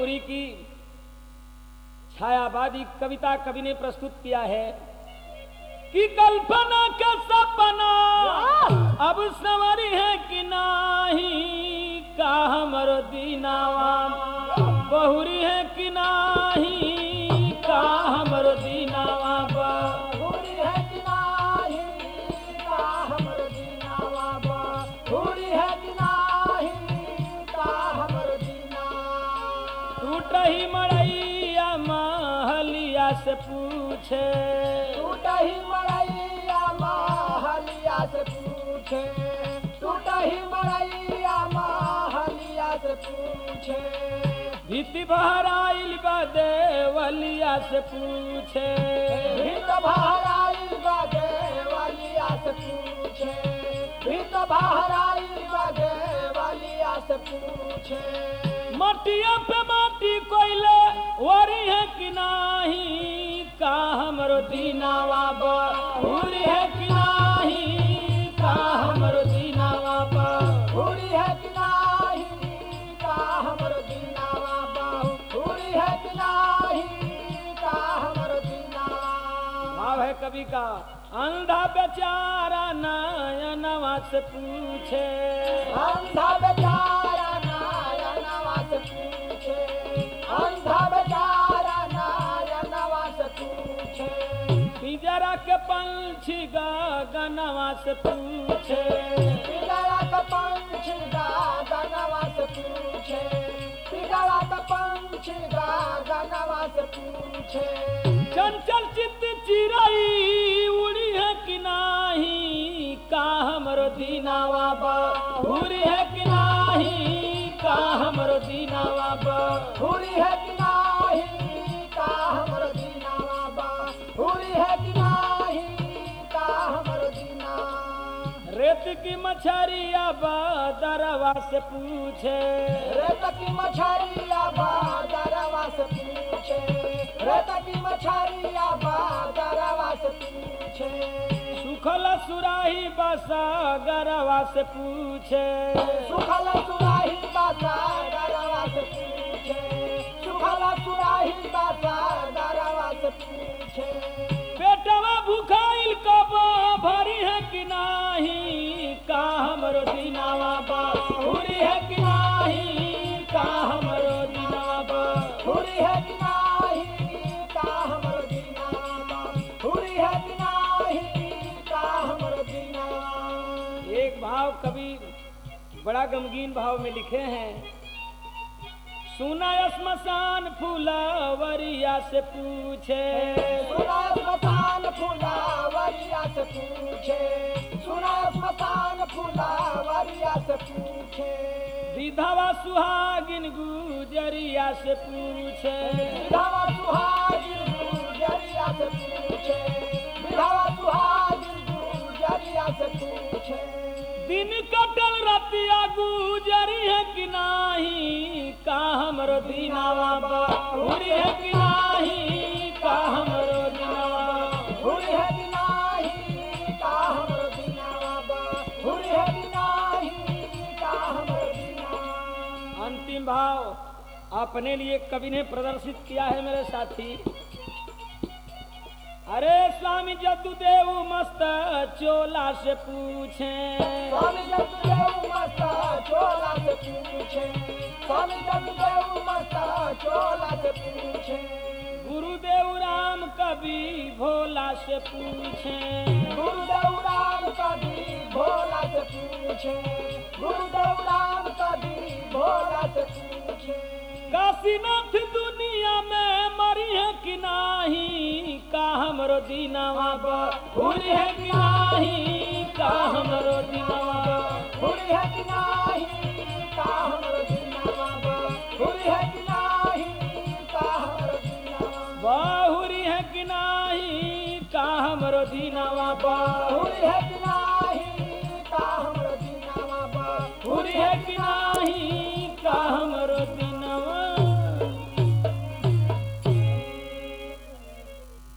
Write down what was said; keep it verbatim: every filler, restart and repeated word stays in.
बहुरी की छायावादी कविता कवि ने प्रस्तुत किया है कि कल्पना का सपना अब सवारी है कि नाही, का हमरो दीनावा बहुरी है कि नाही, का हमरो दीनावा बहुरी है कि नाही, का हमरो दीनावा बहुरी है कि नाही, का हमरो दीनावा। टूटही मड़ैया महलिया से पूछे, टूटही मड़ैया महलिया से पूछे, टूटही मड़ैया महलिया से पूछे। भीति बहराइल बा देवलिया से पूछे, भीत बहराइल बा देवलिया से पूछे, भीत बहराइल बा देवलिया से पूछे। मटिया पे माटी कोइले वरी है कि नाही, का हमरो दीनावा बहुरी है कि नाही, का हमरो दीनावा बहुरी है कि नाही, का हमरो दीनावा बहुरी है कि नाही, का हमरो दीनावा। भाव है कवि का अंधा बेचारा नयनवा से पूछे, अंधा बेचारा नयनवा से पूछे, अंधा बेचारा नयनवा से पूछे। पिंजरा के पंछी गगनवा से पूछे, पिंजरा का पंछी गगनवा से पूछे, पिंजरा का पंछी गगनवा से पूछे। चंचल चित्त चिरई उड़ी है कि नाही, का हमरो दीनावा बहुरी है कि नाही, का हमरो दीनावा बहुरी है कि नाही, का हमरो दीनावा बहुरी है कि नाही, का हमरो दीनावा। रेत की मछरिया बदरवा से पूछे, रेत की मछरिया बादरवा से पूछे, रेत की मछरिया बादरवा से पूछे। सुखल सुराही बसागरवा से पूछे, सुखल सुराही बादरवा से पूछे, सुखल सुराही बादरवा से पूछे। पेटवा भूखाइल कब भरी है कि नाही, का हमरो दीनावा बहुरी है कि नाही, का हमरो दीनावा बहुरी है कि नाही, का हमरो दीनावा बहुरी है कि नाही, का हमरो दीनावा। एक भाव कवि बड़ा गमगीन भाव में लिखे हैं, सुना स्मशान फूलवरिया से पूछे, सुना स्मशान फूलवरिया से पूछे, सुना स्मशान फूलवरिया से पूछे। विधवा सुहागिन गुजरिया से पूछे, विधवा सुहागिन गुजरिया से पूछे, विधवा सुहागिन गुजरिया से पूछे। दिन कटल रतिया गुजरी है कि नाही, का हमरो दीनावा बहुरी है कि नाही, का हमरो दीनावा बहुरी है कि नाही, का हमरो दीनावा बहुरी है कि नाही, का हमरो दीनावा। अंतिम भाव अपने लिए कवि ने प्रदर्शित किया है मेरे साथी। अरे स्वामी जदुदेव मस्त चोला से पूछे, स्वामी जदुदेव मस्त चोला से पूछे, स्वामी जदुदेव मस्त चोला से पूछे। गुरुदेव राम कवि भोला से पूछे, गुरुदेव राम कवि भोला से पूछे, गुरुदेव राम कवि भोला से पूछे। काशीनाथ दुनिया में मरी है कि नाही, का हमरो दीनावा बहुरी है कि नाही, का हमरो दीनावा बहुरी है कि नाही, का हमरो दीनावा बहुरी है कि नाही, का हमरो दीनावा बहुरी है कि नाही, का हमरो दीनावा बहुरी